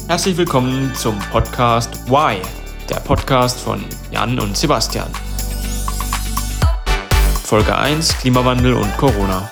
Herzlich willkommen zum Podcast Why, der Podcast von Jan und Sebastian. Folge 1: Klimawandel und Corona.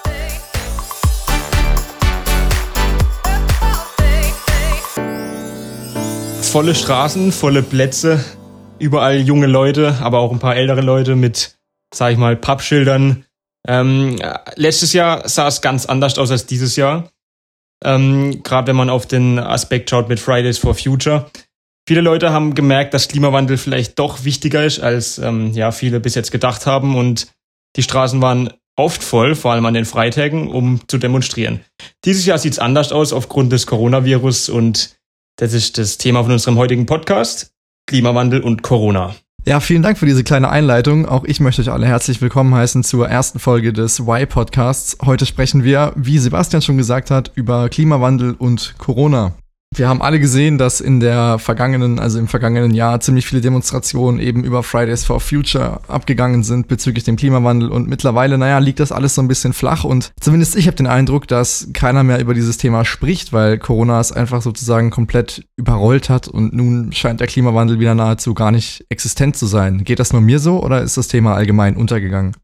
Volle Straßen, volle Plätze, überall junge Leute, aber auch ein paar ältere Leute mit, sag ich mal, Pappschildern. Letztes Jahr sah es ganz anders aus als dieses Jahr. Gerade wenn man auf den Aspekt schaut mit Fridays for Future. Viele Leute haben gemerkt, dass Klimawandel vielleicht doch wichtiger ist, als viele bis jetzt gedacht haben. Und die Straßen waren oft voll, vor allem an den Freitagen, um zu demonstrieren. Dieses Jahr sieht es anders aus aufgrund des Coronavirus und das ist das Thema von unserem heutigen Podcast, Klimawandel und Corona. Ja, vielen Dank für diese kleine Einleitung. Auch ich möchte euch alle herzlich willkommen heißen zur ersten Folge des Y-Podcasts. Heute sprechen wir, wie Sebastian schon gesagt hat, über Klimawandel und Corona. Wir haben alle gesehen, dass im vergangenen Jahr ziemlich viele Demonstrationen eben über Fridays for Future abgegangen sind bezüglich dem Klimawandel und mittlerweile, liegt das alles so ein bisschen flach und zumindest ich habe den Eindruck, dass keiner mehr über dieses Thema spricht, weil Corona es einfach sozusagen komplett überrollt hat und nun scheint der Klimawandel wieder nahezu gar nicht existent zu sein. Geht das nur mir so oder ist das Thema allgemein untergegangen?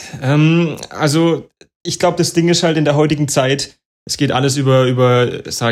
Ich glaube, das Ding ist halt in der heutigen Zeit, es geht alles über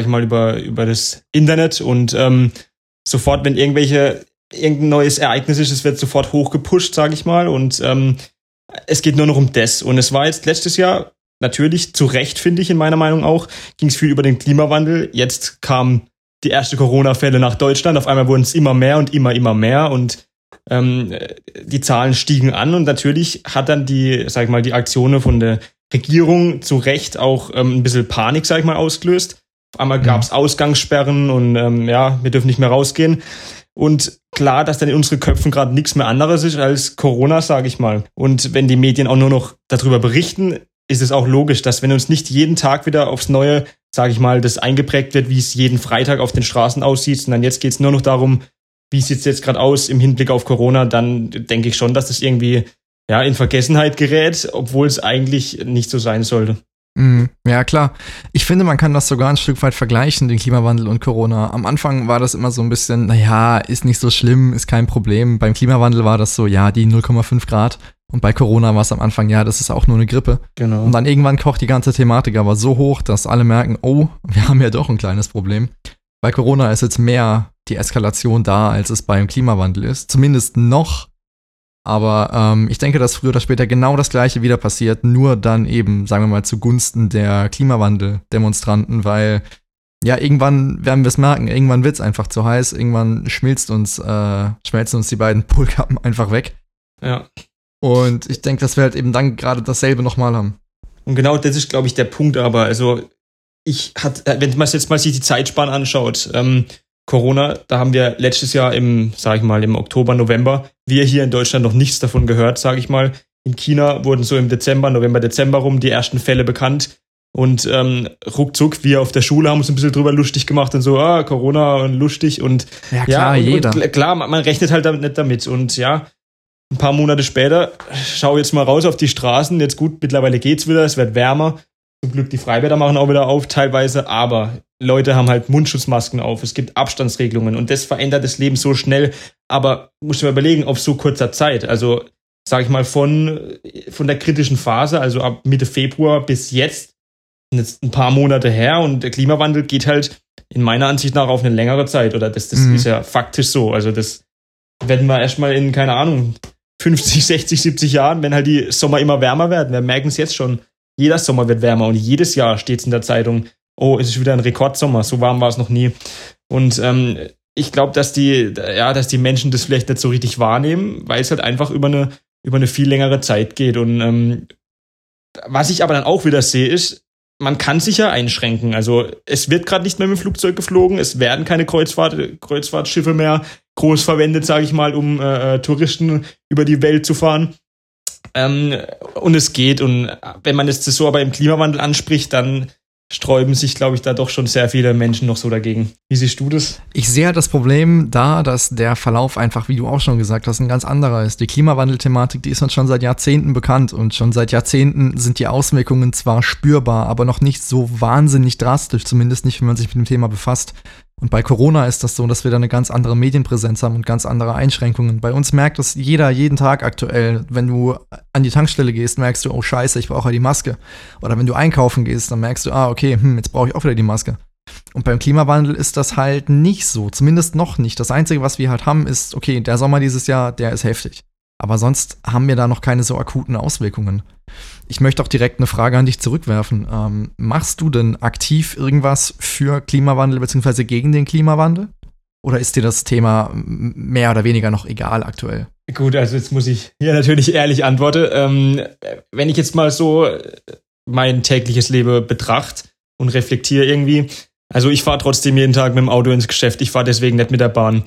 das Internet und sofort, wenn irgendein neues Ereignis ist, es wird sofort hochgepusht, sage ich mal. Und es geht nur noch um das. Und es war jetzt letztes Jahr, natürlich zu Recht, finde ich, in meiner Meinung auch, ging es viel über den Klimawandel. Jetzt kamen die ersten Corona-Fälle nach Deutschland. Auf einmal wurden es immer mehr und immer mehr. Und die Zahlen stiegen an. Und natürlich hat dann die Aktionen von der Regierung zu Recht auch ein bisschen Panik, ausgelöst. Auf einmal gab es Ausgangssperren und wir dürfen nicht mehr rausgehen. Und klar, dass dann in unseren Köpfen gerade nichts mehr anderes ist als Corona, sage ich mal. Und wenn die Medien auch nur noch darüber berichten, ist es auch logisch, dass wenn uns nicht jeden Tag wieder aufs Neue, das eingeprägt wird, wie es jeden Freitag auf den Straßen aussieht, sondern jetzt geht es nur noch darum, wie sieht es jetzt gerade aus im Hinblick auf Corona, dann denke ich schon, dass das irgendwie in Vergessenheit gerät, obwohl es eigentlich nicht so sein sollte. Ja, klar. Ich finde, man kann das sogar ein Stück weit vergleichen, den Klimawandel und Corona. Am Anfang war das immer so ein bisschen, ist nicht so schlimm, ist kein Problem. Beim Klimawandel war das so, die 0,5 Grad. Und bei Corona war es am Anfang, das ist auch nur eine Grippe. Genau. Und dann irgendwann kocht die ganze Thematik aber so hoch, dass alle merken, oh, wir haben ja doch ein kleines Problem. Bei Corona ist jetzt mehr die Eskalation da, als es beim Klimawandel ist. Zumindest noch. Aber ich denke, dass früher oder später genau das Gleiche wieder passiert, nur dann eben, sagen wir mal, zugunsten der Klimawandel-Demonstranten, weil irgendwann werden wir es merken, irgendwann wird es einfach zu heiß, irgendwann schmelzen uns die beiden Polkappen einfach weg. Ja. Und ich denke, dass wir halt eben dann gerade dasselbe nochmal haben. Und genau das ist, glaube ich, der Punkt, aber wenn man jetzt mal sich die Zeitspanne anschaut, Corona, da haben wir letztes Jahr im Oktober, November, wir hier in Deutschland noch nichts davon gehört, sage ich mal. In China wurden so im November, Dezember rum die ersten Fälle bekannt. Und ruckzuck, wir auf der Schule haben uns ein bisschen drüber lustig gemacht und so, Corona und lustig. Und ja, klar, jeder. Und klar, man rechnet halt nicht damit. Und ein paar Monate später, schau jetzt mal raus auf die Straßen. Jetzt gut, mittlerweile geht's wieder, es wird wärmer. Zum Glück, die Freibäder machen auch wieder auf teilweise, aber Leute haben halt Mundschutzmasken auf, es gibt Abstandsregelungen und das verändert das Leben so schnell, aber muss man überlegen, auf so kurzer Zeit, also sag ich mal von der kritischen Phase, also ab Mitte Februar bis jetzt, sind jetzt ein paar Monate her und der Klimawandel geht halt in meiner Ansicht nach auf eine längere Zeit oder das ist ja faktisch so, also das werden wir erstmal in, 50, 60, 70 Jahren, wenn halt die Sommer immer wärmer werden, wir merken es jetzt schon. Jeder Sommer wird wärmer und jedes Jahr steht es in der Zeitung, es ist wieder ein Rekordsommer, so warm war es noch nie. Und ich glaube, dass die Menschen das vielleicht nicht so richtig wahrnehmen, weil es halt einfach über eine viel längere Zeit geht. Und was ich aber dann auch wieder sehe, ist, man kann sich ja einschränken. Also es wird gerade nicht mehr mit dem Flugzeug geflogen, es werden keine Kreuzfahrtschiffe mehr groß verwendet, sage ich mal, um Touristen über die Welt zu fahren. Und es geht. Und wenn man es so aber im Klimawandel anspricht, dann sträuben sich, glaube ich, da doch schon sehr viele Menschen noch so dagegen. Wie siehst du das? Ich sehe das Problem da, dass der Verlauf einfach, wie du auch schon gesagt hast, ein ganz anderer ist. Die Klimawandelthematik, die ist uns schon seit Jahrzehnten bekannt und schon seit Jahrzehnten sind die Auswirkungen zwar spürbar, aber noch nicht so wahnsinnig drastisch, zumindest nicht, wenn man sich mit dem Thema befasst. Und bei Corona ist das so, dass wir da eine ganz andere Medienpräsenz haben und ganz andere Einschränkungen. Bei uns merkt das jeder jeden Tag aktuell. Wenn du an die Tankstelle gehst, merkst du, oh scheiße, ich brauche ja die Maske. Oder wenn du einkaufen gehst, dann merkst du, okay, jetzt brauche ich auch wieder die Maske. Und beim Klimawandel ist das halt nicht so, zumindest noch nicht. Das Einzige, was wir halt haben, ist, okay, der Sommer dieses Jahr, der ist heftig. Aber sonst haben wir da noch keine so akuten Auswirkungen. Ich möchte auch direkt eine Frage an dich zurückwerfen. Machst du denn aktiv irgendwas für Klimawandel bzw. gegen den Klimawandel? Oder ist dir das Thema mehr oder weniger noch egal aktuell? Gut, also jetzt muss ich hier natürlich ehrlich antworten. Wenn ich jetzt mal so mein tägliches Leben betrachte und reflektiere irgendwie, also ich fahre trotzdem jeden Tag mit dem Auto ins Geschäft, ich fahre deswegen nicht mit der Bahn.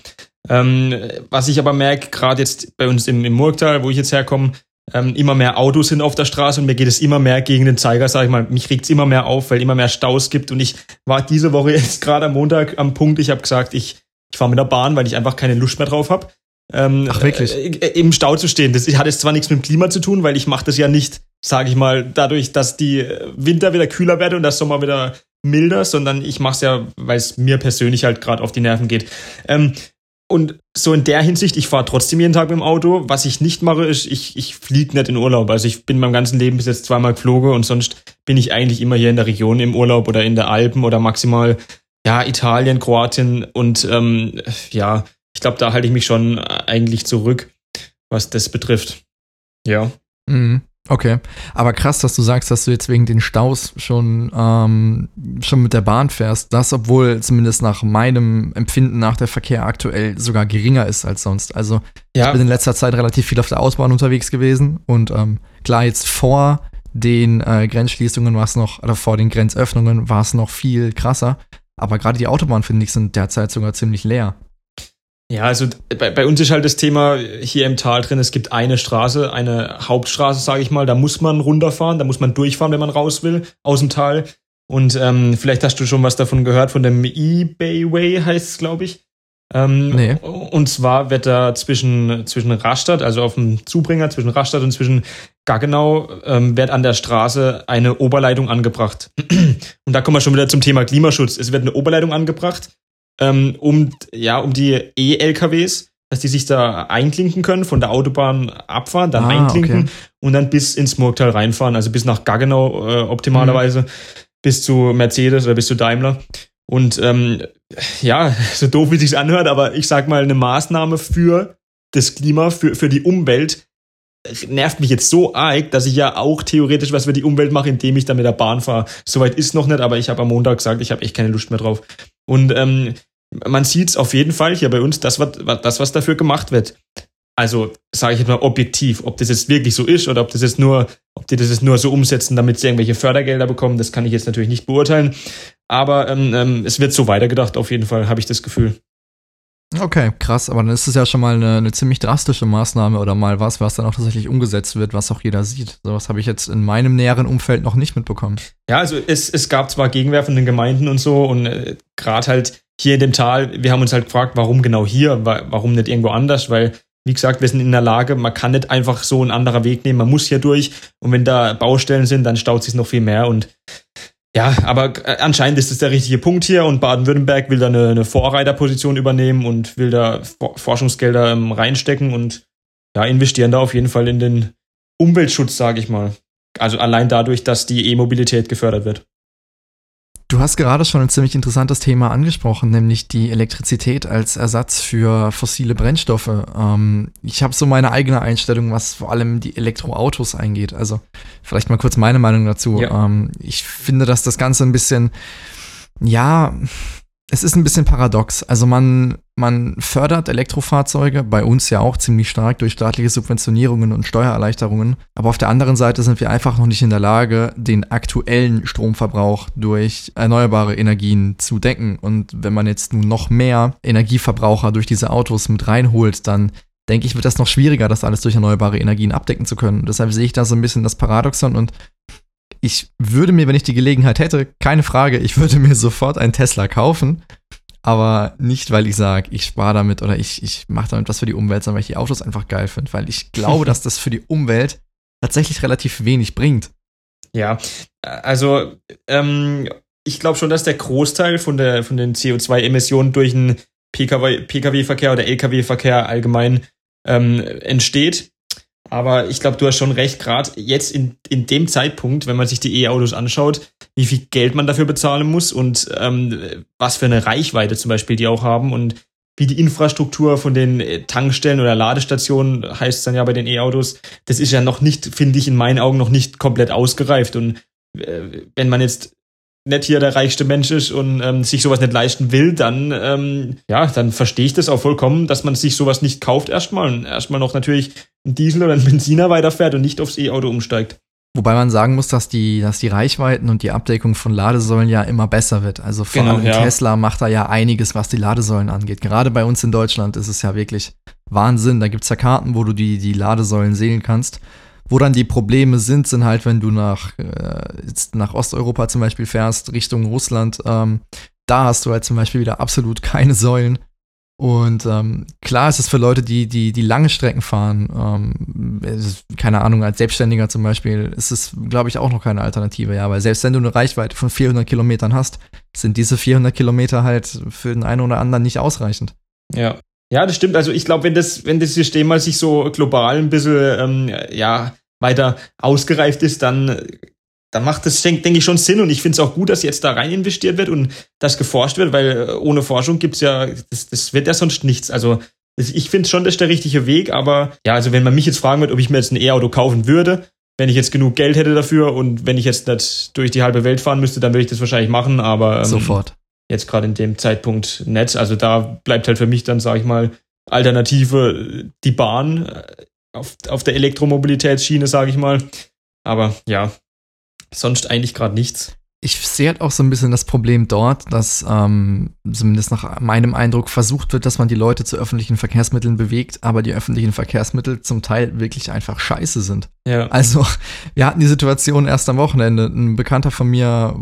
Was ich aber merke, gerade jetzt bei uns im Murgtal, wo ich jetzt herkomme, immer mehr Autos sind auf der Straße und mir geht es immer mehr gegen den Zeiger, sag ich mal. Mich regt es immer mehr auf, weil immer mehr Staus gibt und ich war diese Woche jetzt gerade am Montag am Punkt, ich habe gesagt, ich fahre mit der Bahn, weil ich einfach keine Lust mehr drauf habe. Ach wirklich? Im Stau zu stehen. Das hat jetzt zwar nichts mit dem Klima zu tun, weil ich mache das ja nicht, sage ich mal, dadurch, dass die Winter wieder kühler werden und der Sommer wieder milder, sondern ich mache es ja, weil es mir persönlich halt gerade auf die Nerven geht. Und so in der Hinsicht, ich fahre trotzdem jeden Tag mit dem Auto. Was ich nicht mache, ist, ich fliege nicht in Urlaub. Also ich bin mein ganzes Leben bis jetzt zweimal geflogen und sonst bin ich eigentlich immer hier in der Region im Urlaub oder in der Alpen oder maximal, ja, Italien, Kroatien und ja, ich glaube, da halte ich mich schon eigentlich zurück, was das betrifft. Ja. Okay, aber krass, dass du sagst, dass du jetzt wegen den Staus schon mit der Bahn fährst. Das, obwohl zumindest nach meinem Empfinden nach der Verkehr aktuell sogar geringer ist als sonst. Also ich bin in letzter Zeit relativ viel auf der Autobahn unterwegs gewesen und klar, jetzt vor den Grenzschließungen war es noch, oder vor den Grenzöffnungen war es noch viel krasser. Aber gerade die Autobahnen, finde ich, sind derzeit sogar ziemlich leer. Ja, also bei uns ist halt das Thema hier im Tal drin, es gibt eine Straße, eine Hauptstraße, sage ich mal, da muss man runterfahren, da muss man durchfahren, wenn man raus will, aus dem Tal. Und vielleicht hast du schon was davon gehört, von dem E-Bayway heißt es, glaube ich. Nee. Und zwar wird da zwischen Rastatt, also auf dem Zubringer, zwischen Rastatt und zwischen Gaggenau, wird an der Straße eine Oberleitung angebracht. Und da kommen wir schon wieder zum Thema Klimaschutz. Es wird eine Oberleitung angebracht, um die E-LKWs, dass die sich da einklinken können, von der Autobahn abfahren, dann einklinken und dann bis ins Murgtal reinfahren, also bis nach Gaggenau optimalerweise, bis zu Mercedes oder bis zu Daimler. Und ja, so doof wie sich's anhört, aber ich sag mal, eine Maßnahme für das Klima, für die Umwelt nervt mich jetzt so arg, dass ich ja auch theoretisch was für die Umwelt mache, indem ich da mit der Bahn fahre. Soweit ist noch nicht, aber ich habe am Montag gesagt, ich habe echt keine Lust mehr drauf. Und man sieht's auf jeden Fall hier bei uns, das was dafür gemacht wird. Also sage ich jetzt mal objektiv, ob das jetzt wirklich so ist oder ob die das jetzt nur so umsetzen, damit sie irgendwelche Fördergelder bekommen, das kann ich jetzt natürlich nicht beurteilen. Aber es wird so weitergedacht, auf jeden Fall, habe ich das Gefühl. Okay, krass, aber dann ist es ja schon mal eine ziemlich drastische Maßnahme oder mal was dann auch tatsächlich umgesetzt wird, was auch jeder sieht. Sowas habe ich jetzt in meinem näheren Umfeld noch nicht mitbekommen. Ja, also es gab zwar Gegenwehr von den Gemeinden und so und gerade halt hier in dem Tal, wir haben uns halt gefragt, warum genau hier, warum nicht irgendwo anders, weil, wie gesagt, wir sind in der Lage, man kann nicht einfach so einen anderen Weg nehmen, man muss hier durch und wenn da Baustellen sind, dann staut sich noch viel mehr und ja, aber anscheinend ist es der richtige Punkt hier und Baden-Württemberg will da eine Vorreiterposition übernehmen und will da Forschungsgelder reinstecken und ja, investieren da auf jeden Fall in den Umweltschutz, sage ich mal. Also allein dadurch, dass die E-Mobilität gefördert wird. Du hast gerade schon ein ziemlich interessantes Thema angesprochen, nämlich die Elektrizität als Ersatz für fossile Brennstoffe. Ich habe so meine eigene Einstellung, was vor allem die Elektroautos eingeht. Also vielleicht mal kurz meine Meinung dazu. Ja. Ich finde, dass das Ganze ein bisschen, ja, es ist ein bisschen paradox. Also man fördert Elektrofahrzeuge, bei uns ja auch ziemlich stark durch staatliche Subventionierungen und Steuererleichterungen. Aber auf der anderen Seite sind wir einfach noch nicht in der Lage, den aktuellen Stromverbrauch durch erneuerbare Energien zu decken. Und wenn man jetzt nun noch mehr Energieverbraucher durch diese Autos mit reinholt, dann denke ich, wird das noch schwieriger, das alles durch erneuerbare Energien abdecken zu können. Deshalb sehe ich da so ein bisschen das Paradoxon und ich würde mir, wenn ich die Gelegenheit hätte, keine Frage, ich würde mir sofort einen Tesla kaufen, aber nicht, weil ich sage, ich spare damit oder ich mache damit was für die Umwelt, sondern weil ich die Autos einfach geil finde, weil ich glaube, dass das für die Umwelt tatsächlich relativ wenig bringt. Ja, also ich glaube schon, dass der Großteil von den CO2-Emissionen durch den Pkw-Verkehr oder Lkw-Verkehr allgemein entsteht. Aber ich glaube, du hast schon recht, gerade jetzt in dem Zeitpunkt, wenn man sich die E-Autos anschaut, wie viel Geld man dafür bezahlen muss und was für eine Reichweite zum Beispiel die auch haben und wie die Infrastruktur von den Tankstellen oder Ladestationen, heißt es dann ja bei den E-Autos, das ist ja noch nicht, finde ich in meinen Augen, noch nicht komplett ausgereift. Und wenn man jetzt nicht hier der reichste Mensch ist und sich sowas nicht leisten will, dann verstehe ich das auch vollkommen, dass man sich sowas nicht kauft erstmal und erstmal noch natürlich einen Diesel oder einen Benziner weiterfährt und nicht aufs E-Auto umsteigt. Wobei man sagen muss, dass die Reichweiten und die Abdeckung von Ladesäulen ja immer besser wird. Also vor allem Tesla macht da ja einiges, was die Ladesäulen angeht. Gerade bei uns in Deutschland ist es ja wirklich Wahnsinn. Da gibt's ja Karten, wo du die Ladesäulen sehen kannst. Wo dann die Probleme sind halt, wenn du nach Osteuropa zum Beispiel fährst, Richtung Russland, da hast du halt zum Beispiel wieder absolut keine Säulen. Und klar ist es für Leute, die lange Strecken fahren, keine Ahnung, als Selbstständiger zum Beispiel, ist es, glaube ich, auch noch keine Alternative, ja, weil selbst wenn du eine Reichweite von 400 Kilometern hast, sind diese 400 Kilometer halt für den einen oder anderen nicht ausreichend. Ja, das stimmt. Also ich glaube, wenn das System mal sich so global ein bisschen weiter ausgereift ist, dann macht das, denke ich, schon Sinn. Und ich finde es auch gut, dass jetzt da rein investiert wird und dass geforscht wird, weil ohne Forschung gibt's ja, das wird ja sonst nichts. Also ich finde schon, das ist der richtige Weg. Aber ja, also wenn man mich jetzt fragen wird, ob ich mir jetzt ein E-Auto kaufen würde, wenn ich jetzt genug Geld hätte dafür und wenn ich jetzt nicht durch die halbe Welt fahren müsste, dann würde ich das wahrscheinlich machen. Aber sofort. Jetzt gerade in dem Zeitpunkt nicht. Also da bleibt halt für mich dann, sage ich mal, Alternative die Bahn auf der Elektromobilitätsschiene, sage ich mal. Aber ja, sonst eigentlich gerade nichts. Ich sehe halt auch so ein bisschen das Problem dort, dass zumindest nach meinem Eindruck versucht wird, dass man die Leute zu öffentlichen Verkehrsmitteln bewegt, aber die öffentlichen Verkehrsmittel zum Teil wirklich einfach scheiße sind. Ja. Also wir hatten die Situation erst am Wochenende. Ein Bekannter von mir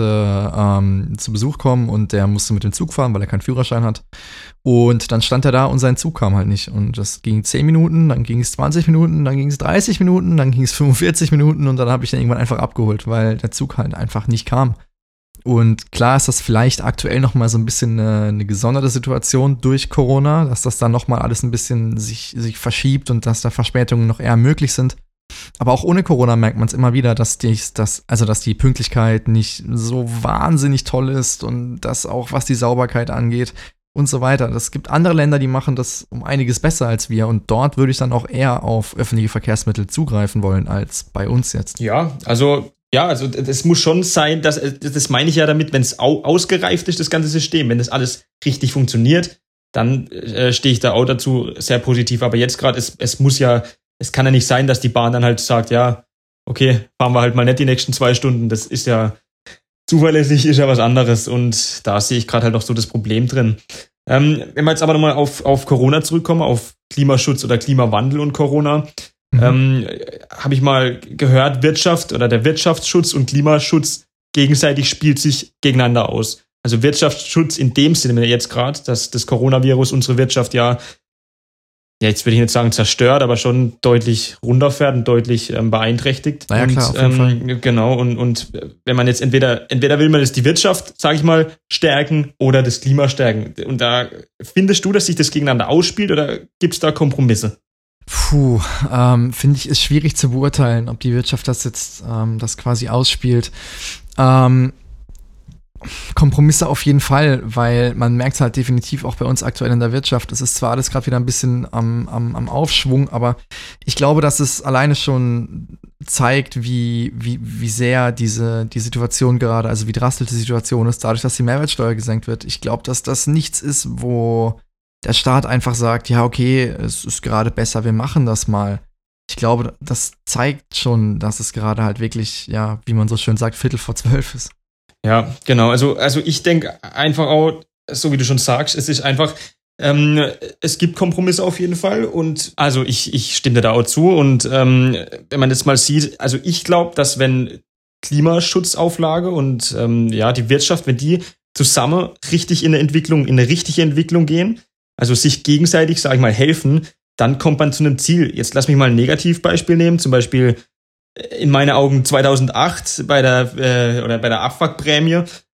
wollte zu Besuch kommen und der musste mit dem Zug fahren, weil er keinen Führerschein hat. Und dann stand er da und sein Zug kam halt nicht. Und das ging 10 Minuten, dann ging es 20 Minuten, dann ging es 30 Minuten, dann ging es 45 Minuten und dann habe ich ihn irgendwann einfach abgeholt, weil der Zug halt einfach nicht kam. Und klar ist das vielleicht aktuell noch mal so ein bisschen eine gesonderte Situation durch Corona, dass das dann noch mal alles ein bisschen sich verschiebt und dass da Verspätungen noch eher möglich sind. Aber auch ohne Corona merkt man es immer wieder, dass die Pünktlichkeit nicht so wahnsinnig toll ist und dass auch was die Sauberkeit angeht und so weiter. Es gibt andere Länder, die machen das um einiges besser als wir und dort würde ich dann auch eher auf öffentliche Verkehrsmittel zugreifen wollen als bei uns jetzt. Ja, also das muss schon sein, das meine ich ja damit, wenn es ausgereift ist, das ganze System, wenn das alles richtig funktioniert, dann stehe ich da auch dazu sehr positiv. Aber jetzt gerade, es kann ja nicht sein, dass die Bahn dann halt sagt, ja, okay, fahren wir halt mal nicht die nächsten 2 Stunden. Das ist ja zuverlässig, ist ja was anderes. Und da sehe ich gerade halt noch so das Problem drin. Wenn wir jetzt aber nochmal auf Corona zurückkommen, auf Klimaschutz oder Klimawandel und Corona, habe ich mal gehört, Wirtschaft oder der Wirtschaftsschutz und Klimaschutz gegenseitig spielt sich gegeneinander aus. Also Wirtschaftsschutz in dem Sinne jetzt gerade, dass das Coronavirus unsere Wirtschaft ja, jetzt würde ich nicht sagen zerstört, aber schon deutlich runterfährt und deutlich beeinträchtigt. Naja, klar, auf jeden Fall. Genau, und wenn man jetzt entweder will man jetzt die Wirtschaft, sage ich mal, stärken oder das Klima stärken. Und da findest du, dass sich das gegeneinander ausspielt oder gibt es da Kompromisse? Finde ich, ist schwierig zu beurteilen, ob die Wirtschaft das jetzt das quasi ausspielt. Kompromisse auf jeden Fall, weil man merkt es halt definitiv auch bei uns aktuell in der Wirtschaft. Es ist zwar alles gerade wieder ein bisschen am Aufschwung, aber ich glaube, dass es alleine schon zeigt, wie sehr die Situation gerade, also wie drastisch die Situation ist, dadurch, dass die Mehrwertsteuer gesenkt wird. Ich glaube, dass das nichts ist, wo der Staat einfach sagt, ja, okay, es ist gerade besser, wir machen das mal. Ich glaube, das zeigt schon, dass es gerade halt wirklich, ja, wie man so schön sagt, 11:45 ist. Ja, genau. Also ich denke einfach auch, so wie du schon sagst, es ist einfach, es gibt Kompromisse auf jeden Fall und also ich stimme dir da auch zu und wenn man jetzt mal sieht, also ich glaube, dass wenn Klimaschutzauflage und die Wirtschaft, wenn die zusammen richtig in eine richtige Entwicklung gehen, also sich gegenseitig, sag ich mal, helfen, dann kommt man zu einem Ziel. Jetzt lass mich mal ein Negativbeispiel nehmen, zum Beispiel in meinen Augen 2008 bei der Abwrackprämie,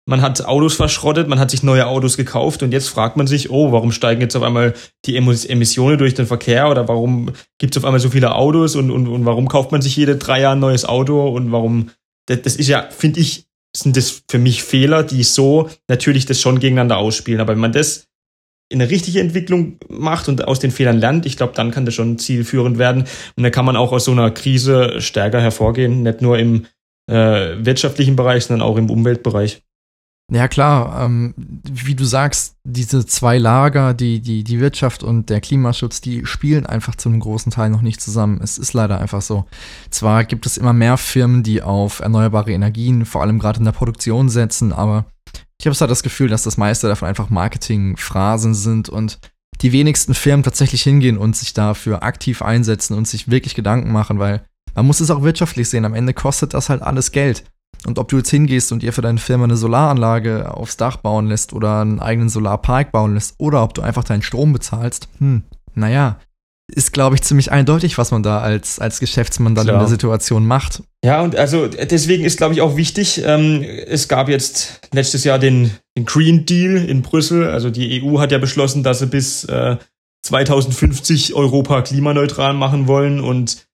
man hat Autos verschrottet, man hat sich neue Autos gekauft und jetzt fragt man sich, oh, warum steigen jetzt auf einmal die Emissionen durch den Verkehr oder warum gibt es auf einmal so viele Autos und warum kauft man sich jede 3 Jahre ein neues Auto und warum, das ist ja, finde ich, sind das für mich Fehler, die so natürlich das schon gegeneinander ausspielen. Aber wenn man das in eine richtige Entwicklung macht und aus den Fehlern lernt, ich glaube, dann kann das schon zielführend werden. Und dann kann man auch aus so einer Krise stärker hervorgehen, nicht nur im wirtschaftlichen Bereich, sondern auch im Umweltbereich. Ja klar, wie du sagst, diese 2 Lager, die Wirtschaft und der Klimaschutz, die spielen einfach zu einem großen Teil noch nicht zusammen. Es ist leider einfach so. Zwar gibt es immer mehr Firmen, die auf erneuerbare Energien, vor allem gerade in der Produktion setzen, aber ich habe so das Gefühl, dass das meiste davon einfach Marketingphrasen sind und die wenigsten Firmen tatsächlich hingehen und sich dafür aktiv einsetzen und sich wirklich Gedanken machen, weil man muss es auch wirtschaftlich sehen. Am Ende kostet das halt alles Geld. Und ob du jetzt hingehst und dir für deine Firma eine Solaranlage aufs Dach bauen lässt oder einen eigenen Solarpark bauen lässt oder ob du einfach deinen Strom bezahlst, naja, ist, glaube ich, ziemlich eindeutig, was man da als Geschäftsmann dann in der Situation macht. Ja, und also deswegen ist, glaube ich, auch wichtig, es gab jetzt letztes Jahr den Green Deal in Brüssel. Also die EU hat ja beschlossen, dass sie bis 2050 Europa klimaneutral machen wollen und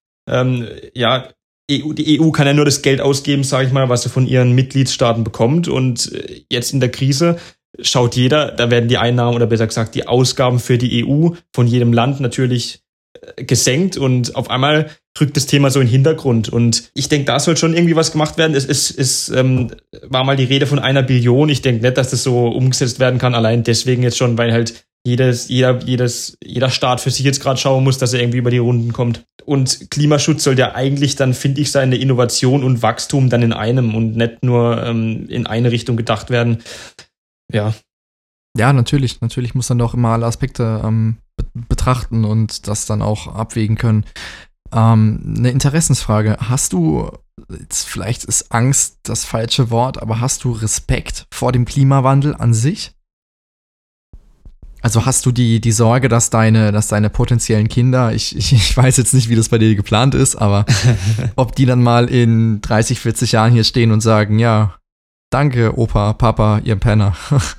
die EU kann ja nur das Geld ausgeben, sage ich mal, was sie von ihren Mitgliedstaaten bekommt. Und jetzt in der Krise schaut jeder, da werden die Einnahmen oder besser gesagt die Ausgaben für die EU von jedem Land natürlich gesenkt und auf einmal rückt das Thema so in den Hintergrund. Und ich denke, da soll schon irgendwie was gemacht werden. Es war mal die Rede von 1 Billion. Ich denke nicht, dass das so umgesetzt werden kann, allein deswegen jetzt schon, weil halt jeder Staat für sich jetzt gerade schauen muss, dass er irgendwie über die Runden kommt. Und Klimaschutz soll ja eigentlich dann, finde ich, seine Innovation und Wachstum dann in einem und nicht nur in eine Richtung gedacht werden. Ja. Ja, natürlich. Natürlich muss man doch immer alle Aspekte betrachten und das dann auch abwägen können. Eine Interessensfrage. Hast du, jetzt vielleicht ist Angst das falsche Wort, aber hast du Respekt vor dem Klimawandel an sich? Also hast du die Sorge, dass deine potenziellen Kinder, ich weiß jetzt nicht, wie das bei dir geplant ist, aber ob die dann mal in 30, 40 Jahren hier stehen und sagen, ja, danke Opa, Papa, ihr Penner.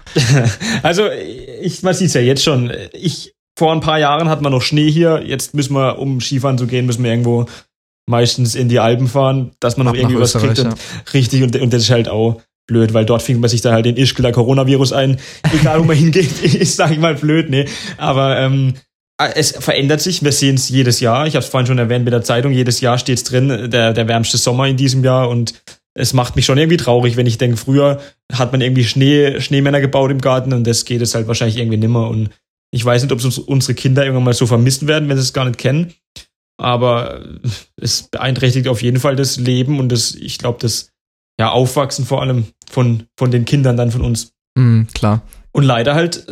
Also man sieht es ja jetzt schon. Vor ein paar Jahren hatten wir noch Schnee hier, jetzt müssen wir, um Skifahren zu gehen, müssen wir irgendwo meistens in die Alpen fahren, dass man noch irgendwie was kriegt. Ja. Richtig, und das ist halt auch blöd, weil dort fängt man sich dann halt den Ischgler Coronavirus ein. Egal, wo man hingeht, ist, sag ich mal, blöd, ne? Aber es verändert sich, wir sehen es jedes Jahr. Ich habe es vorhin schon erwähnt mit der Zeitung, jedes Jahr steht es drin, der wärmste Sommer in diesem Jahr und es macht mich schon irgendwie traurig, wenn ich denke, früher hat man irgendwie Schneemänner gebaut im Garten und das geht es halt wahrscheinlich irgendwie nimmer. Und ich weiß nicht, ob es unsere Kinder irgendwann mal so vermissen werden, wenn sie es gar nicht kennen. Aber es beeinträchtigt auf jeden Fall das Leben und ich glaube, das Aufwachsen vor allem von den Kindern dann von uns. Klar. Und leider halt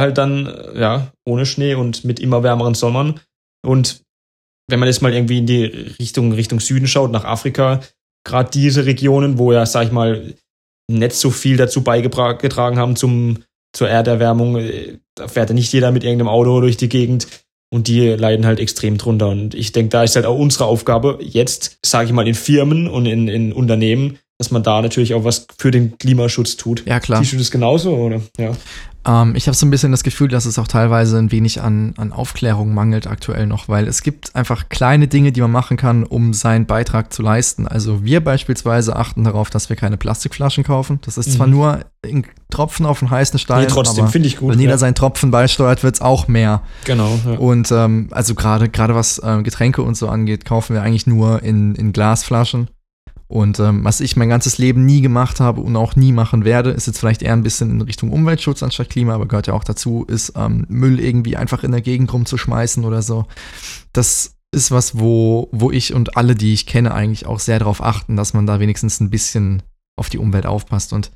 dann, ohne Schnee und mit immer wärmeren Sommern. Und wenn man jetzt mal irgendwie in die Richtung Süden schaut, nach Afrika, gerade diese Regionen, wo ja, sag ich mal, nicht so viel dazu beigetragen haben zur Erderwärmung, da fährt ja nicht jeder mit irgendeinem Auto durch die Gegend. Und die leiden halt extrem drunter. Und ich denke, da ist halt auch unsere Aufgabe, jetzt, sage ich mal, in Firmen und in Unternehmen, dass man da natürlich auch was für den Klimaschutz tut. Ja, klar. Siehst du das genauso, oder? Ja. Ich habe so ein bisschen das Gefühl, dass es auch teilweise ein wenig an Aufklärung mangelt aktuell noch, weil es gibt einfach kleine Dinge, die man machen kann, um seinen Beitrag zu leisten. Also wir beispielsweise achten darauf, dass wir keine Plastikflaschen kaufen. Das ist zwar nur ein Tropfen auf einen heißen Stein, trotzdem finde ich gut. Wenn jeder seinen Tropfen beisteuert, wird es auch mehr. Genau. Ja. Und also gerade was Getränke und so angeht, kaufen wir eigentlich nur in Glasflaschen. Und was ich mein ganzes Leben nie gemacht habe und auch nie machen werde, ist jetzt vielleicht eher ein bisschen in Richtung Umweltschutz anstatt Klima, aber gehört ja auch dazu, ist Müll irgendwie einfach in der Gegend rumzuschmeißen oder so. Das ist was, wo ich und alle, die ich kenne, eigentlich auch sehr darauf achten, dass man da wenigstens ein bisschen auf die Umwelt aufpasst. Und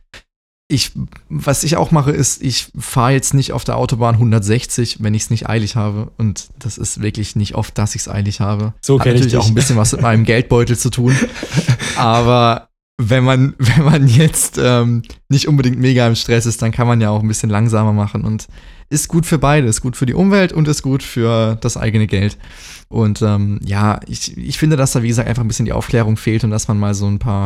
was ich auch mache, ist, ich fahre jetzt nicht auf der Autobahn 160, wenn ich es nicht eilig habe. Und das ist wirklich nicht oft, dass ich es eilig habe. So hat natürlich auch ein bisschen was mit meinem Geldbeutel zu tun. Aber wenn man jetzt nicht unbedingt mega im Stress ist, dann kann man ja auch ein bisschen langsamer machen. Und ist gut für beide. Ist gut für die Umwelt und ist gut für das eigene Geld. Und ich finde, dass da, wie gesagt, einfach ein bisschen die Aufklärung fehlt und dass man mal so ein paar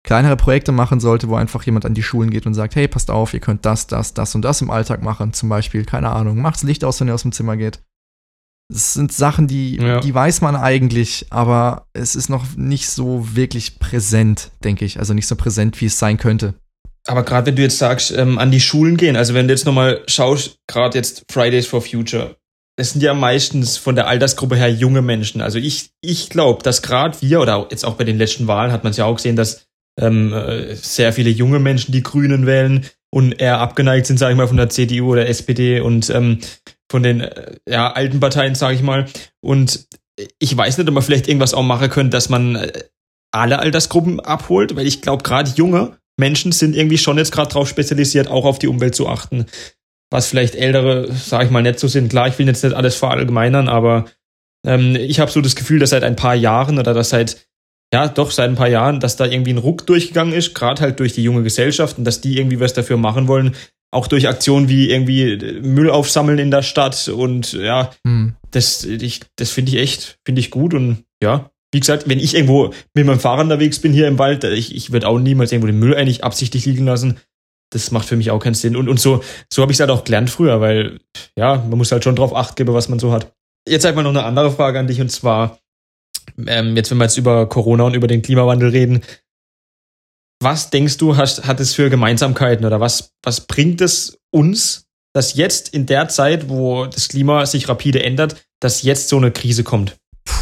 kleinere Projekte machen sollte, wo einfach jemand an die Schulen geht und sagt, hey, passt auf, ihr könnt das und das im Alltag machen. Zum Beispiel, keine Ahnung, macht's Licht aus, wenn ihr aus dem Zimmer geht. Das sind Sachen, die weiß man eigentlich, aber es ist noch nicht so wirklich präsent, denke ich. Also nicht so präsent, wie es sein könnte. Aber gerade wenn du jetzt sagst, an die Schulen gehen, also wenn du jetzt nochmal schaust, gerade jetzt Fridays for Future, das sind ja meistens von der Altersgruppe her junge Menschen. Also ich glaube, dass gerade wir, oder jetzt auch bei den letzten Wahlen hat man es ja auch gesehen, dass sehr viele junge Menschen die Grünen wählen und eher abgeneigt sind, sage ich mal, von der CDU oder SPD und von den alten Parteien, sage ich mal. Und ich weiß nicht, ob man vielleicht irgendwas auch machen könnte, dass man alle Altersgruppen abholt, weil ich glaube, gerade junge Menschen sind irgendwie schon jetzt gerade drauf spezialisiert, auch auf die Umwelt zu achten. Was vielleicht Ältere, sage ich mal, nicht so sind. Klar, ich will jetzt nicht alles verallgemeinern, aber ich habe so das Gefühl, dass seit ein paar Jahren oder dass seit ein paar Jahren, dass da irgendwie ein Ruck durchgegangen ist, gerade halt durch die junge Gesellschaft und dass die irgendwie was dafür machen wollen, auch durch Aktionen wie irgendwie Müll aufsammeln in der Stadt und das finde ich gut und ja, wie gesagt, wenn ich irgendwo mit meinem Fahrrad unterwegs bin hier im Wald, ich würde auch niemals irgendwo den Müll eigentlich absichtlich liegen lassen. Das macht für mich auch keinen Sinn. Und so habe ich es halt auch gelernt früher, weil man muss halt schon drauf Acht geben, was man so hat. Jetzt halt mal noch eine andere Frage an dich und zwar, jetzt wenn wir jetzt über Corona und über den Klimawandel reden, was denkst du, hat es für Gemeinsamkeiten oder was bringt es uns, dass jetzt in der Zeit, wo das Klima sich rapide ändert, dass jetzt so eine Krise kommt?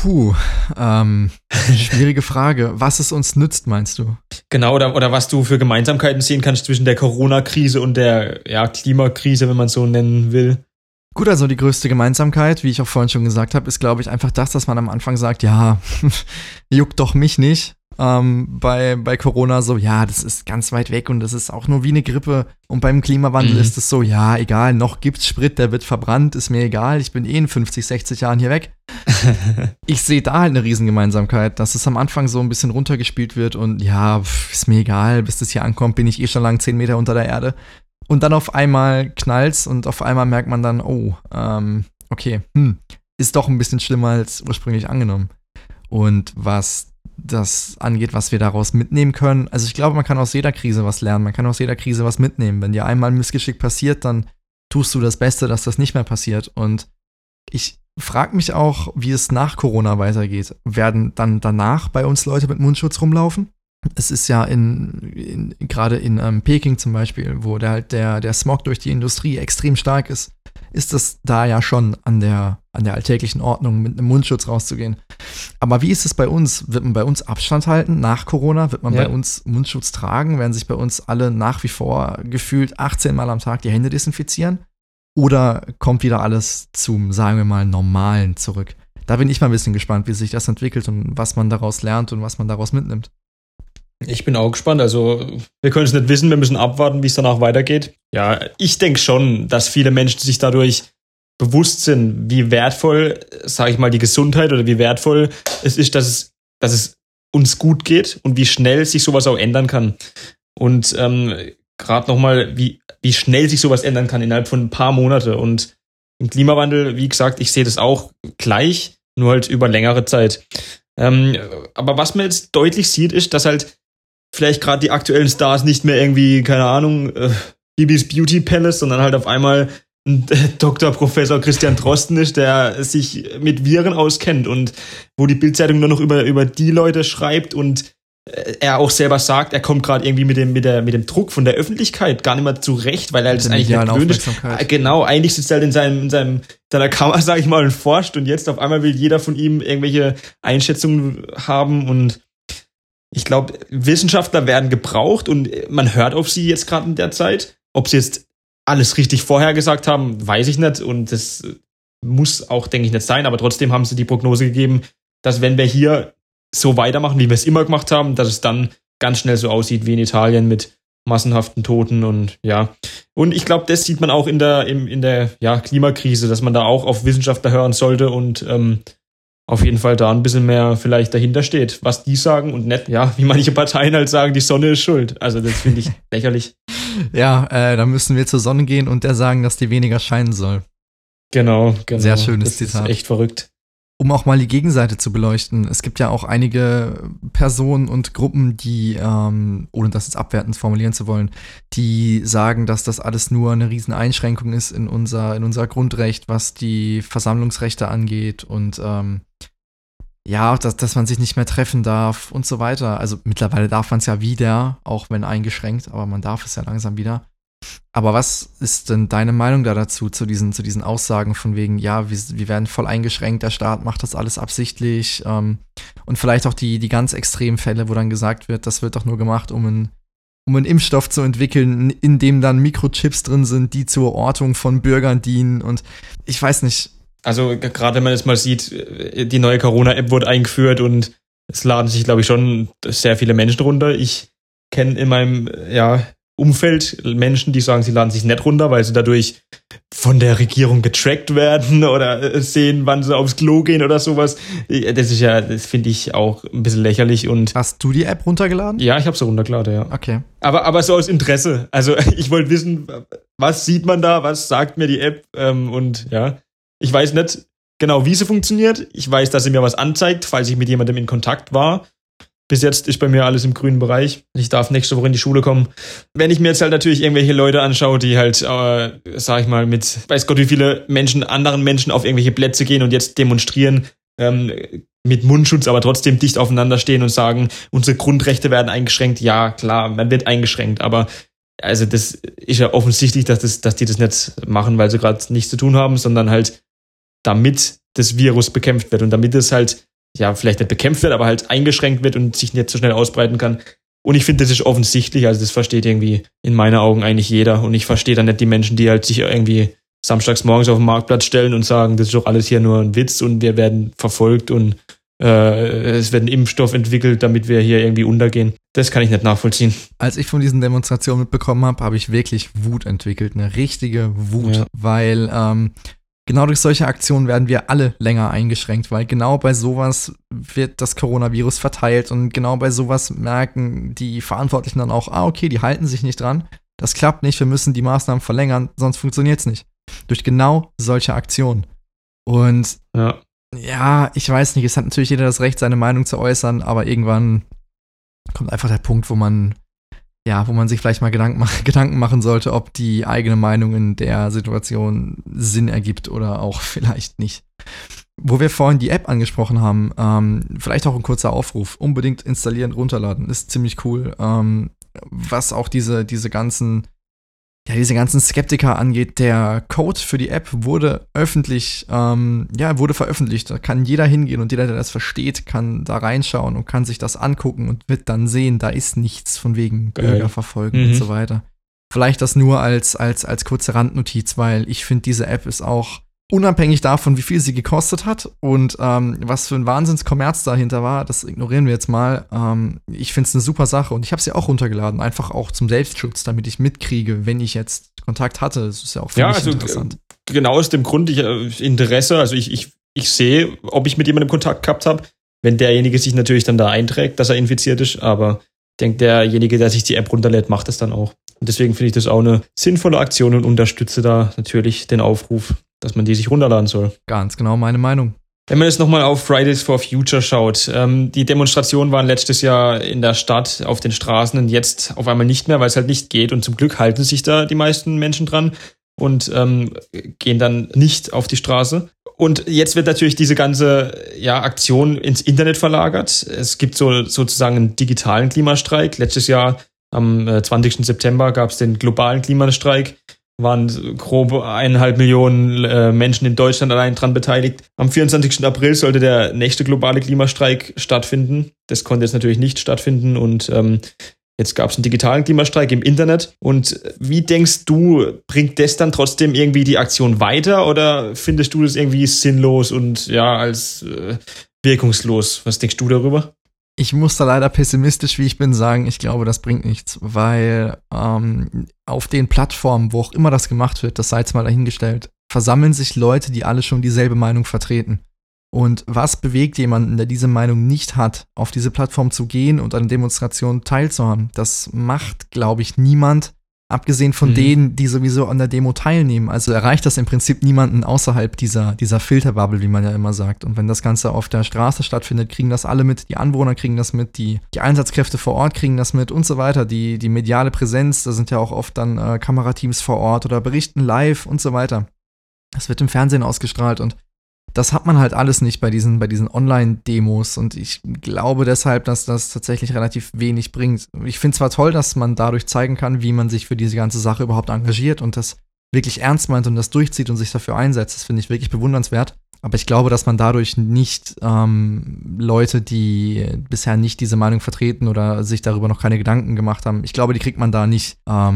Schwierige Frage. Was es uns nützt, meinst du? Genau, oder was du für Gemeinsamkeiten sehen kannst zwischen der Corona-Krise und der Klimakrise, wenn man es so nennen will. Gut, also die größte Gemeinsamkeit, wie ich auch vorhin schon gesagt habe, ist, glaube ich, einfach das, dass man am Anfang sagt, ja, juckt doch mich nicht. Bei Corona so, ja, das ist ganz weit weg und das ist auch nur wie eine Grippe. Und beim Klimawandel ist es so, ja, egal, noch gibt's Sprit, der wird verbrannt, ist mir egal, ich bin in 50, 60 Jahren hier weg. Ich sehe da halt eine Riesengemeinsamkeit, dass es am Anfang so ein bisschen runtergespielt wird und ja, ist mir egal, bis das hier ankommt, bin ich schon lang 10 Meter unter der Erde. Und dann auf einmal knallt's und auf einmal merkt man dann, okay, ist doch ein bisschen schlimmer als ursprünglich angenommen. Und was das angeht, was wir daraus mitnehmen können. Also ich glaube, man kann aus jeder Krise was lernen, man kann aus jeder Krise was mitnehmen. Wenn dir einmal ein Missgeschick passiert, dann tust du das Beste, dass das nicht mehr passiert. Und ich frage mich auch, wie es nach Corona weitergeht. Werden dann danach bei uns Leute mit Mundschutz rumlaufen? Es ist ja gerade in Peking zum Beispiel, wo der Smog durch die Industrie extrem stark ist das da ja schon an der alltäglichen Ordnung, mit einem Mundschutz rauszugehen. Aber wie ist es bei uns? Wird man bei uns Abstand halten nach Corona? Wird man bei uns Mundschutz tragen? Werden sich bei uns alle nach wie vor gefühlt 18 Mal am Tag die Hände desinfizieren? Oder kommt wieder alles zum, sagen wir mal, Normalen zurück? Da bin ich mal ein bisschen gespannt, wie sich das entwickelt und was man daraus lernt und was man daraus mitnimmt. Ich bin auch gespannt. Also, wir können es nicht wissen, wir müssen abwarten, wie es danach weitergeht. Ja, ich denke schon, dass viele Menschen sich dadurch bewusst sind, wie wertvoll, sage ich mal, die Gesundheit oder wie wertvoll es ist, dass es uns gut geht und wie schnell sich sowas auch ändern kann. Und gerade nochmal, wie schnell sich sowas ändern kann innerhalb von ein paar Monate. Und im Klimawandel, wie gesagt, ich sehe das auch gleich, nur halt über längere Zeit. Aber was man jetzt deutlich sieht, ist, dass halt vielleicht gerade die aktuellen Stars nicht mehr irgendwie, keine Ahnung, Bibis Beauty Palace, sondern halt auf einmal ein Dr. Professor Christian Drosten ist, der sich mit Viren auskennt und wo die Bild-Zeitung nur noch über die Leute schreibt und er auch selber sagt, er kommt gerade irgendwie mit dem Druck von der Öffentlichkeit gar nicht mehr zurecht, weil er das eigentlich nicht gewöhnt ist. Genau, eigentlich sitzt er halt in seiner Kammer, sag ich mal, und forscht und jetzt auf einmal will jeder von ihm irgendwelche Einschätzungen haben und ich glaube, Wissenschaftler werden gebraucht und man hört auf sie jetzt gerade in der Zeit. Ob sie jetzt alles richtig vorhergesagt haben, weiß ich nicht und das muss auch, denke ich, nicht sein, aber trotzdem haben sie die Prognose gegeben, dass wenn wir hier so weitermachen, wie wir es immer gemacht haben, dass es dann ganz schnell so aussieht wie in Italien mit massenhaften Toten und ja. Und ich glaube, das sieht man auch in der Klimakrise, dass man da auch auf Wissenschaftler hören sollte und auf jeden Fall da ein bisschen mehr vielleicht dahinter steht, was die sagen und nicht, ja, wie manche Parteien halt sagen, die Sonne ist schuld. Also das finde ich lächerlich. Ja, da müssen wir zur Sonne gehen und der sagen, dass die weniger scheinen soll. Genau. Sehr schönes Zitat. Das ist echt verrückt. um auch mal die Gegenseite zu beleuchten. Es gibt ja auch einige Personen und Gruppen, die, ohne das jetzt abwertend formulieren zu wollen, die sagen, dass das alles nur eine riesen Einschränkung ist in unser Grundrecht, was die Versammlungsrechte angeht und dass man sich nicht mehr treffen darf und so weiter. Also mittlerweile darf man es ja wieder, auch wenn eingeschränkt, aber man darf es ja langsam wieder. Aber was ist denn deine Meinung da dazu, zu diesen Aussagen von wegen, ja, wir werden voll eingeschränkt, der Staat macht das alles absichtlich, und vielleicht auch die ganz extremen Fälle, wo dann gesagt wird, das wird doch nur gemacht, um einen Impfstoff zu entwickeln, in dem dann Mikrochips drin sind, die zur Ortung von Bürgern dienen und ich weiß nicht. Also gerade wenn man jetzt mal sieht, die neue Corona-App wurde eingeführt und es laden sich, glaube ich, schon sehr viele Menschen runter. Ich kenne in meinem Umfeld Menschen, die sagen, sie laden sich nicht runter, weil sie dadurch von der Regierung getrackt werden oder sehen, wann sie aufs Klo gehen oder sowas. Das finde ich auch ein bisschen lächerlich. Und hast du die App runtergeladen? Ja, ich habe sie runtergeladen, ja. Okay. Aber so aus Interesse. Also ich wollte wissen, was sieht man da, was sagt mir die App und ja. Ich weiß nicht genau, wie sie funktioniert. Ich weiß, dass sie mir was anzeigt, falls ich mit jemandem in Kontakt war. Bis jetzt ist bei mir alles im grünen Bereich. Ich darf nächste Woche in die Schule kommen. Wenn ich mir jetzt halt natürlich irgendwelche Leute anschaue, die halt, sag ich mal, mit weiß Gott wie viele anderen Menschen auf irgendwelche Plätze gehen und jetzt demonstrieren, mit Mundschutz, aber trotzdem dicht aufeinander stehen und sagen, unsere Grundrechte werden eingeschränkt. Ja, klar, man wird eingeschränkt, aber also das ist ja offensichtlich, dass die das nicht machen, weil sie gerade nichts zu tun haben, sondern halt damit das Virus bekämpft wird und damit es halt, ja, vielleicht nicht bekämpft wird, aber halt eingeschränkt wird und sich nicht so schnell ausbreiten kann. Und ich finde, das ist offensichtlich, also das versteht irgendwie in meinen Augen eigentlich jeder und ich verstehe dann nicht die Menschen, die halt sich irgendwie samstags morgens auf den Marktplatz stellen und sagen, das ist doch alles hier nur ein Witz und wir werden verfolgt und es wird ein Impfstoff entwickelt, damit wir hier irgendwie untergehen. Das kann ich nicht nachvollziehen. Als ich von diesen Demonstrationen mitbekommen habe ich wirklich Wut entwickelt, eine richtige Wut, weil genau durch solche Aktionen werden wir alle länger eingeschränkt, weil genau bei sowas wird das Coronavirus verteilt und genau bei sowas merken die Verantwortlichen dann auch, okay, die halten sich nicht dran, das klappt nicht, wir müssen die Maßnahmen verlängern, sonst funktioniert's nicht. Durch genau solche Aktionen. Und ja, ich weiß nicht, es hat natürlich jeder das Recht, seine Meinung zu äußern, aber irgendwann kommt einfach der Punkt, wo man sich vielleicht mal Gedanken machen sollte, ob die eigene Meinung in der Situation Sinn ergibt oder auch vielleicht nicht. Wo wir vorhin die App angesprochen haben, vielleicht auch ein kurzer Aufruf. Unbedingt installieren, runterladen. Ist ziemlich cool. Was auch diese ganzen Skeptiker angeht, der Code für die App wurde wurde veröffentlicht. Da kann jeder hingehen und jeder, der das versteht, kann da reinschauen und kann sich das angucken und wird dann sehen, da ist nichts von wegen Bürger verfolgen und so weiter. Vielleicht das nur als kurze Randnotiz, weil ich finde, diese App ist auch unabhängig davon, wie viel sie gekostet hat und was für ein Wahnsinnskommerz dahinter war, das ignorieren wir jetzt mal. Ich finde es eine super Sache und ich habe sie auch runtergeladen, einfach auch zum Selbstschutz, damit ich mitkriege, wenn ich jetzt Kontakt hatte. Das ist ja auch für mich interessant. Genau aus dem Grund, Interesse, also ich sehe, ob ich mit jemandem Kontakt gehabt habe, wenn derjenige sich natürlich dann da einträgt, dass er infiziert ist, aber ich denke, derjenige, der sich die App runterlädt, macht das dann auch. Und deswegen finde ich das auch eine sinnvolle Aktion und unterstütze da natürlich den Aufruf, dass man die sich runterladen soll. Ganz genau meine Meinung. Wenn man jetzt nochmal auf Fridays for Future schaut, die Demonstrationen waren letztes Jahr in der Stadt auf den Straßen und jetzt auf einmal nicht mehr, weil es halt nicht geht und zum Glück halten sich da die meisten Menschen dran und gehen dann nicht auf die Straße. Und jetzt wird natürlich diese ganze Aktion ins Internet verlagert. Es gibt sozusagen einen digitalen Klimastreik. Letztes Jahr am 20. September gab es den globalen Klimastreik. Waren grob 1,5 Millionen Menschen in Deutschland allein dran beteiligt. Am 24. April sollte der nächste globale Klimastreik stattfinden. Das konnte jetzt natürlich nicht stattfinden und jetzt gab es einen digitalen Klimastreik im Internet. Und wie denkst du, bringt das dann trotzdem irgendwie die Aktion weiter oder findest du das irgendwie sinnlos und als wirkungslos? Was denkst du darüber? Ich muss da leider pessimistisch, wie ich bin, sagen, ich glaube, das bringt nichts, weil auf den Plattformen, wo auch immer das gemacht wird, das sei jetzt mal dahingestellt, versammeln sich Leute, die alle schon dieselbe Meinung vertreten. Und was bewegt jemanden, der diese Meinung nicht hat, auf diese Plattform zu gehen und an Demonstrationen teilzuhaben? Das macht, glaube ich, niemand Abgesehen von denen, die sowieso an der Demo teilnehmen. Also erreicht das im Prinzip niemanden außerhalb dieser Filterbubble, wie man ja immer sagt. Und wenn das Ganze auf der Straße stattfindet, kriegen das alle mit. Die Anwohner kriegen das mit, die Einsatzkräfte vor Ort kriegen das mit und so weiter. Die mediale Präsenz, da sind ja auch oft dann Kamerateams vor Ort oder berichten live und so weiter. Das wird im Fernsehen ausgestrahlt und das hat man halt alles nicht bei diesen Online-Demos und ich glaube deshalb, dass das tatsächlich relativ wenig bringt. Ich finde zwar toll, dass man dadurch zeigen kann, wie man sich für diese ganze Sache überhaupt engagiert und das wirklich ernst meint und das durchzieht und sich dafür einsetzt. Das finde ich wirklich bewundernswert. Aber ich glaube, dass man dadurch nicht Leute, die bisher nicht diese Meinung vertreten oder sich darüber noch keine Gedanken gemacht haben, ich glaube, die kriegt man da nicht,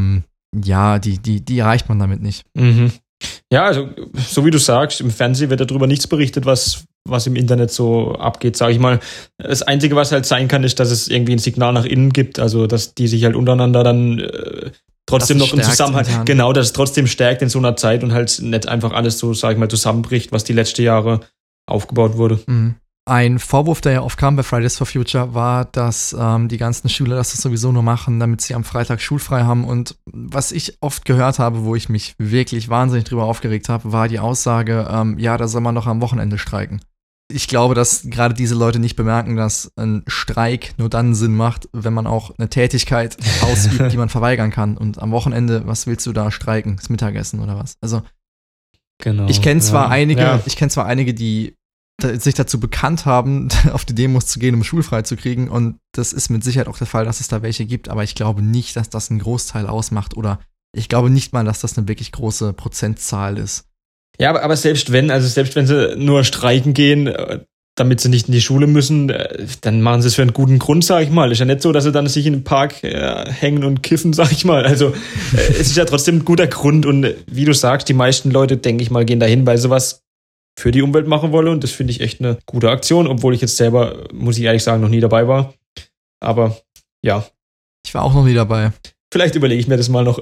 die erreicht man damit nicht. Mhm. Ja, also so wie du sagst, im Fernsehen wird darüber nichts berichtet, was im Internet so abgeht, sage ich mal. Das Einzige, was halt sein kann, ist, dass es irgendwie ein Signal nach innen gibt, also dass die sich halt untereinander dann trotzdem noch im Zusammenhang, genau, dass es trotzdem stärkt in so einer Zeit und halt nicht einfach alles so, sage ich mal, zusammenbricht, was die letzten Jahre aufgebaut wurde. Mhm. Ein Vorwurf, der ja oft kam bei Fridays for Future, war, dass die ganzen Schüler das sowieso nur machen, damit sie am Freitag schulfrei haben. Und was ich oft gehört habe, wo ich mich wirklich wahnsinnig drüber aufgeregt habe, war die Aussage, da soll man doch am Wochenende streiken. Ich glaube, dass gerade diese Leute nicht bemerken, dass ein Streik nur dann Sinn macht, wenn man auch eine Tätigkeit ausübt, die man verweigern kann. Und am Wochenende, was willst du da streiken? Das Mittagessen oder was? Also, genau, ich kenne zwar einige, die sich dazu bekannt haben, auf die Demos zu gehen, um schulfrei zu kriegen. Und das ist mit Sicherheit auch der Fall, dass es da welche gibt. Aber ich glaube nicht, dass das einen Großteil ausmacht. Oder ich glaube nicht mal, dass das eine wirklich große Prozentzahl ist. Ja, aber selbst wenn sie nur streiken gehen, damit sie nicht in die Schule müssen, dann machen sie es für einen guten Grund, sag ich mal. Ist ja nicht so, dass sie dann sich in den Park hängen und kiffen, sag ich mal. Also es ist ja trotzdem ein guter Grund. Und wie du sagst, die meisten Leute, denke ich mal, gehen dahin, weil sie was für die Umwelt machen wolle und das finde ich echt eine gute Aktion, obwohl ich jetzt selber, muss ich ehrlich sagen, noch nie dabei war. Aber ja. Ich war auch noch nie dabei. Vielleicht überlege ich mir das mal noch,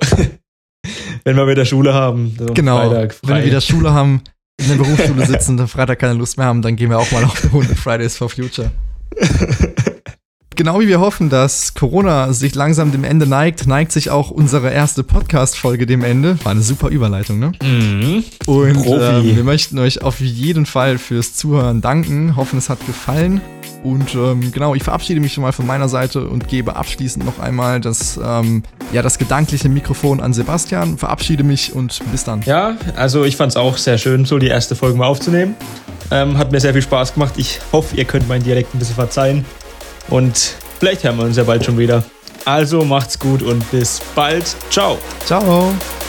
wenn wir wieder Schule haben. Genau, Freitag, wenn wir wieder Schule haben, in der Berufsschule sitzen, dann Freitag keine Lust mehr haben, dann gehen wir auch mal auf eine Runde Fridays for Future. Genau wie wir hoffen, dass Corona sich langsam dem Ende neigt sich auch unsere erste Podcast-Folge dem Ende. War eine super Überleitung, ne? Mhm. Und wir möchten euch auf jeden Fall fürs Zuhören danken. Hoffen, es hat gefallen. Und ich verabschiede mich schon mal von meiner Seite und gebe abschließend noch einmal das gedankliche Mikrofon an Sebastian. Verabschiede mich und bis dann. Ja, also ich fand es auch sehr schön, so die erste Folge mal aufzunehmen. Hat mir sehr viel Spaß gemacht. Ich hoffe, ihr könnt meinen Dialekt ein bisschen verzeihen. Und vielleicht hören wir uns ja bald schon wieder. Also macht's gut und bis bald. Ciao. Ciao.